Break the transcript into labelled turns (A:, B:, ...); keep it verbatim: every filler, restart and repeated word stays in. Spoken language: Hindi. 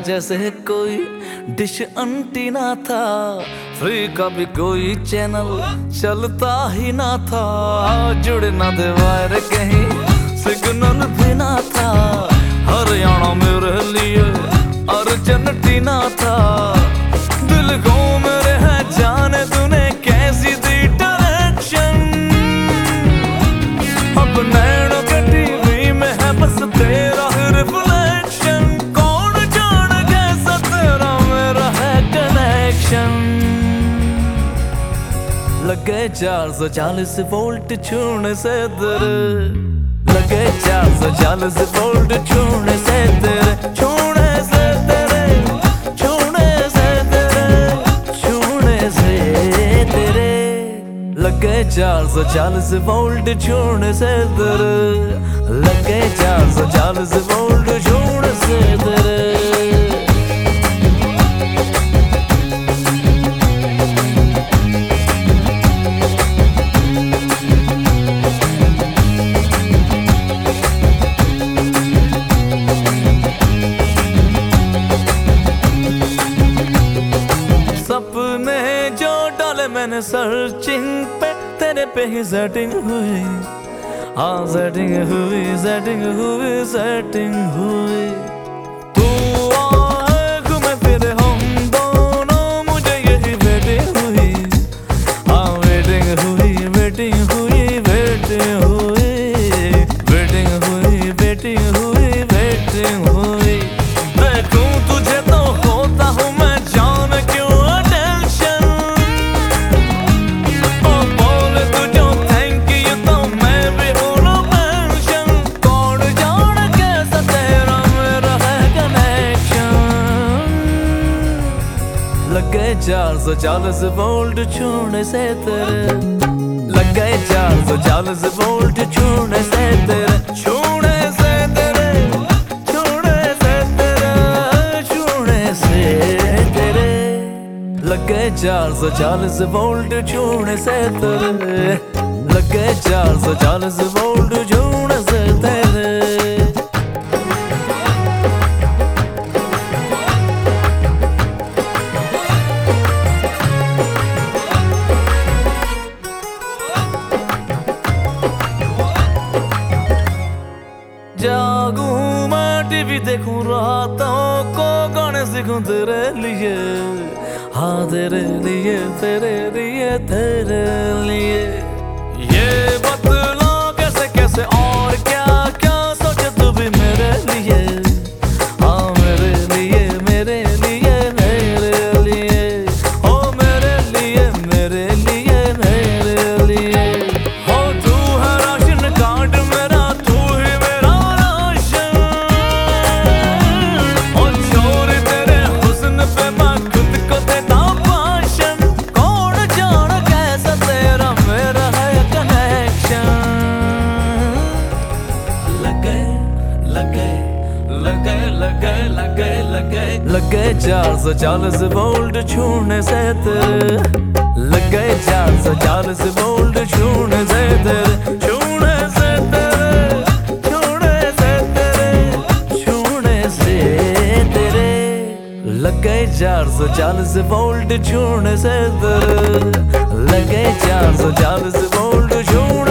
A: जैसे कोई डिश अंटीना था, फ्री का भी कोई चैनल चलता ही ना था। जुड़ ना दे वायर कहीं सिग्नल भी ना था, हरियाणा मेरे लिए अर्जेंटीना था। दिल को मेरे है जाने तूने कैसी दी डायरेक्शन, अब नैनों के टीवी में है बस तेरा रिफ्लेक्शन। कौन जान कैसा तेरा मेरा है कनेक्शन। लगे चार सौ चालीस वोल्ट छूने से तेरे, लगे चार सौ चालीस वोल्ट छूने से तेरे, छूने से तेरे, छूने से तेरे, छूने से तेरे। लगे चार सौ चालीस वोल्ट छूने से तेरे, लगे चार सौ चालीस वोल्ट छूने से तेरे। सपने जो डाले मैंने सर्चिंग पे, तेरे पे ही सेटिंग हुई। हाँ सेटिंग हुई, सेटिंग हुई, सेटिंग हुई। तू आए घूमे फिरे हम दोनों, मुझे यही वेटिंग हुई। हाँ वेटिंग हुई, वेटिंग हुई, वेटिंग हुई, वेटिंग हुई, वेटिंग हुई, वेटिंग हुई। देखूं तुझे तो होता हूँ मैं जान क्यों टेंशन, ओ बोले तुझे थैंक यू तो मैं भी हूँ नो मेंशन। कौन जान कैसा तेरा मेरा है कनेक्शन। लगे चार सौ चालीस वोल्ट छूने से तेरे, लगे चार सौ चालीस वोल्ट छूने से तेरे, छूने से तेरे, छूने से तेरे, छूने से तेरे। लगे चार सौ चालीस वोल्ट छूने से तेरे, लगे चार सौ चालीस वोल्ट छूने से तेरे। जागूं मैं टीवी देखूं रातों को, गाने सीखूं तेरे लिए। हाँ तेरे लिए, तेरे लिए, तेरे लिए। ये बतला कैसे कैसे और क्या क्या सोचे तू भी मेरे लिए। हाँ मेरे लिए, मेरे लिए, मेरे लिए, ओ मेरे लिए, मेरे लिए, मेरे लिए। हो तू है राशन कार्ड मेरा, तू ही मेरा राशन। ओ छोड़ तेरे हुस्न पे मैं खुद को देता भाषण। कौन जान कैसा तेरा मेरा है कनेक्शन। लगे लगे लगे लगे लगे लगे लगे चार सौ चालीस वोल्ट छूने से तेरे, लगे चार सौ चालीस वोल्ट छूने से तेरे, छूने से तेरे, छूने से तेरे, छूने से तेरे। लगे चार सौ चालीस वोल्ट छूने से तेरे, लगे चार सौ चालीस वोल्ट छूने